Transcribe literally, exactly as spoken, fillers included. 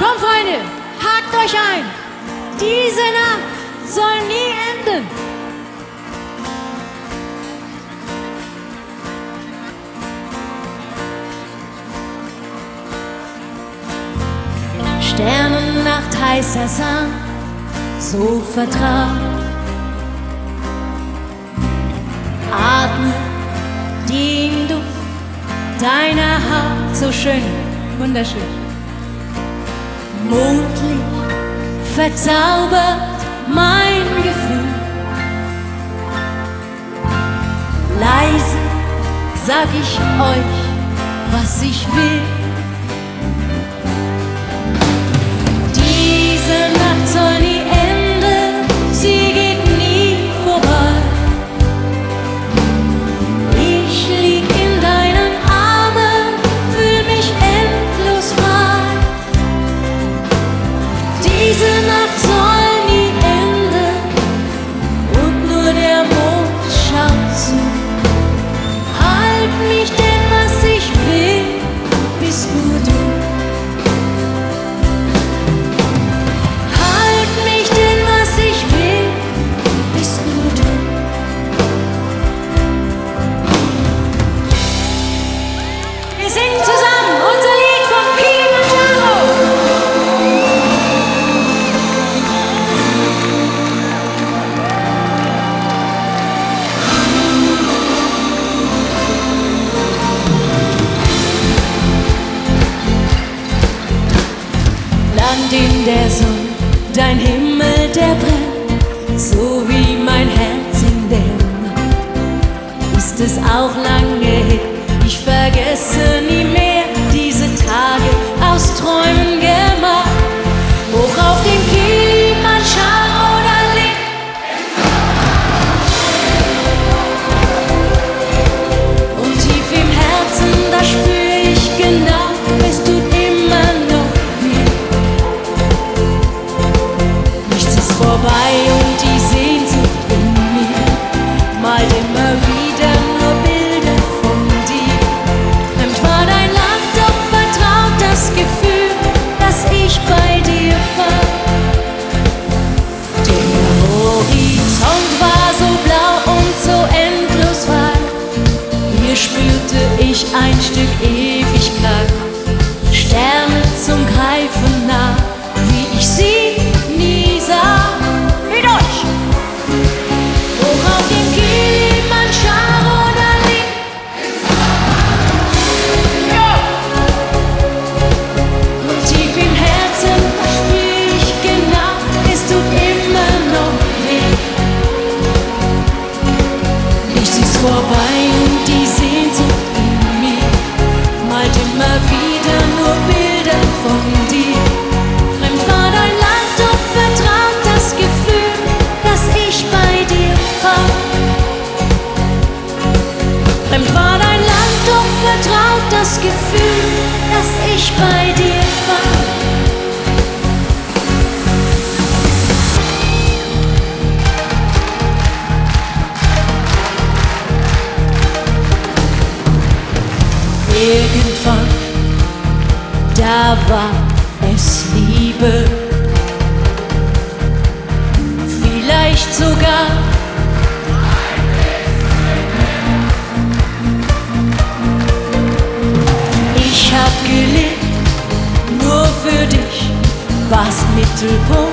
Komm, Freunde, hakt euch ein. Diese Nacht soll nie enden. Sternennacht, heißer Sand, so vertraut. Atme den Duft deiner Haut, so schön, wunderschön. Mondlicht verzaubert mein Gefühl. Leise sag ich euch, was ich will. Diese Nacht soll nie enden, sie geht nie vorbei. Ich lieg in deinen Armen, fühl mich endlos frei. Diese Nacht soll nie enden und nur der Mond schaut zu. Halt mich denn, was ich will, bist nur du. Halt mich denn, was ich will, bist nur du. Wir singen zusammen unser Lied vom Kilimanjaro. Land in der Sonne, dein Himmel, der brennt, so wie mein Herz in der Nacht. Ist es auch lange her, ich vergesse nie mehr diese Tage aus Träumen gemacht. Hoch auf den Kilimanjaro, da liegt und tief im Herzen, da spür ich genau, es tut immer noch weh. Nichts ist vorbei und die Sehnsucht in mir malt immer wieder nur Bilder von dir. Fremd war dein Land, doch vertraut das Gefühl, dass ich bei dir war. Der Horizont war so blau und so endlos weit. Hier spürte ich ein Stück Ewigkeit. Sterne zum Greifen nah, wie ich sie nie sah. Mit euch! Hoch auf dem Kilimanjaro, da liegt ja. Und tief im Herzen spür ich genau, es tut immer noch weh. Nichts ist vorbei und die Sehnsucht in mir malt immer wieder nur Bilder von dir. Fremd war dein Land, doch vertraut das Gefühl, dass ich bei dir war. Fremd war dein Land, doch vertraut das Gefühl, dass ich bei dir war. Irgendwann, da war es Liebe, vielleicht sogar ich hab gelebt, nur für dich war's Mittelpunkt.